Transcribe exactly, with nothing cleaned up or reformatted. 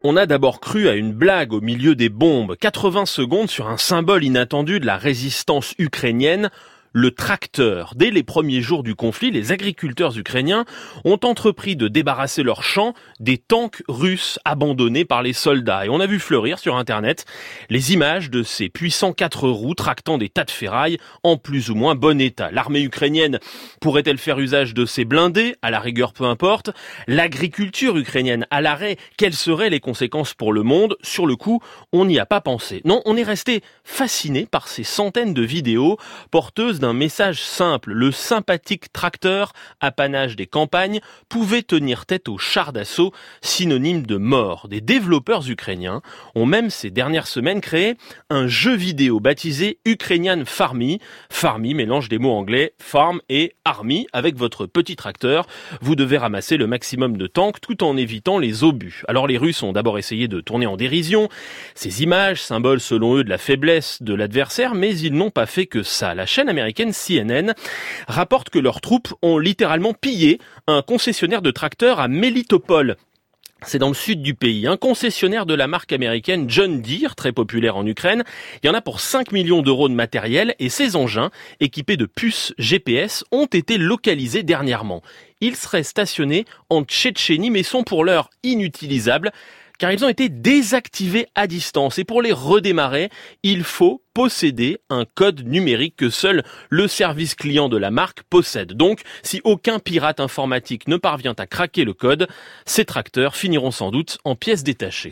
On a d'abord cru à une blague au milieu des bombes. quatre-vingts secondes sur un symbole inattendu de la résistance ukrainienne, le tracteur. Dès les premiers jours du conflit, les agriculteurs ukrainiens ont entrepris de débarrasser leurs champs des tanks russes abandonnés par les soldats. Et on a vu fleurir sur Internet les images de ces puissants quatre roues tractant des tas de ferraille en plus ou moins bon état. L'armée ukrainienne pourrait-elle faire usage de ces blindés? À la rigueur, peu importe. L'agriculture ukrainienne à l'arrêt, quelles seraient les conséquences pour le monde? Sur le coup, on n'y a pas pensé. Non, on est resté fasciné par ces centaines de vidéos porteuses d'un message simple. Le sympathique tracteur, apanage des campagnes, pouvait tenir tête aux chars d'assaut, synonyme de mort. Des développeurs ukrainiens ont même ces dernières semaines créé un jeu vidéo baptisé Ukrainian Farmy. Farmy mélange des mots anglais farm et army. Avec votre petit tracteur, vous devez ramasser le maximum de tanks tout en évitant les obus. Alors les Russes ont d'abord essayé de tourner en dérision ces images, symboles selon eux de la faiblesse de l'adversaire, mais ils n'ont pas fait que ça. La chaîne américaine C N N rapporte que leurs troupes ont littéralement pillé un concessionnaire de tracteurs à Melitopol. C'est dans le sud du pays. Un concessionnaire de la marque américaine John Deere, très populaire en Ukraine. Il y en a pour cinq millions d'euros de matériel et ces engins, équipés de puces G P S, ont été localisés dernièrement. Ils seraient stationnés en Tchétchénie mais sont pour l'heure inutilisables car ils ont été désactivés à distance. Et pour les redémarrer, il faut posséder un code numérique que seul le service client de la marque possède. Donc, si aucun pirate informatique ne parvient à craquer le code, ces tracteurs finiront sans doute en pièces détachées.